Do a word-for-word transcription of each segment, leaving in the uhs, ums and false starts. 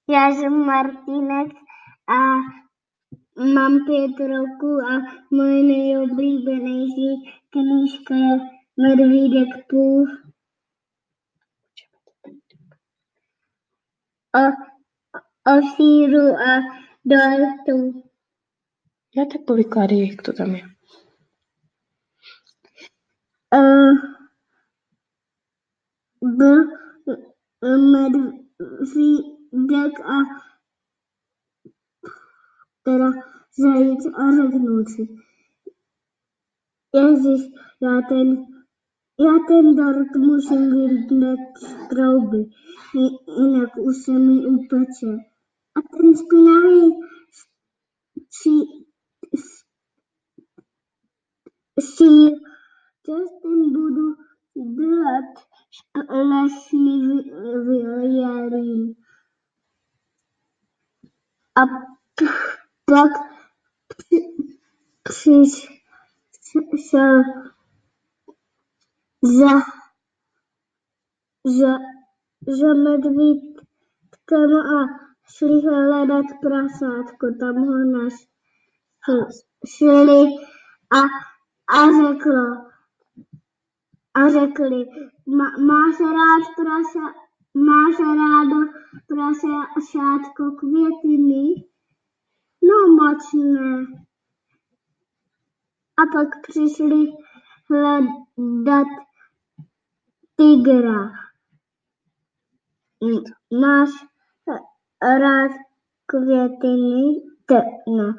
Já jsem Martinec a mám pět roků a moje nejoblíbenější knížka je Medvídek Půl. O, o síru a dortu. Já tak povykládej, jak to tam je. Uh, byl medvídek a teda zajíc a řeknul si. Ježiš, já ten, já ten dort musím vyndat z trouby, jinak už se mi upeče. A ten špinavý sír, co s tím budu dělat, lesní vyjarím. A pak přišel za, za, za medvídkem a šli hledat prasátko, tam ho našli a, a řeklo, a řekli, má, máš rád prasa, máš rádo prasátko květiny? No moc ne. A pak přišli hledat tygra. Máš rád květiny? No.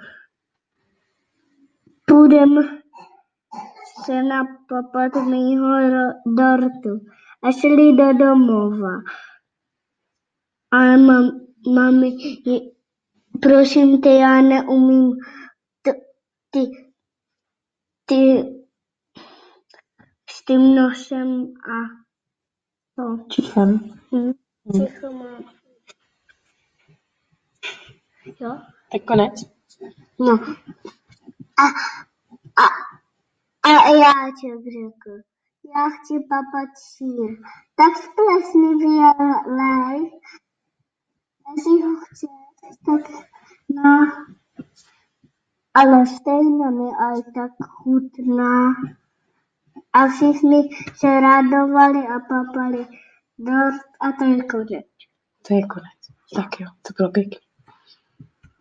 Půjdem se napapat mýho dortu. A šli do domova. Ale mam, mami, prosím tě, já neumím t, ty, ty s tím nosem a to. Čichem. Hm. Ticho mám. Jo? Tak konec. No. A, a, a já ti řekl, já chci papat sír. Tak splesni vylej, jestli ho chceš, tak no. Ale stejně mi aj tak chutná. A všichni se radovali a papali dort a to je konec. To je konec. Tak jo, to bylo pěkný.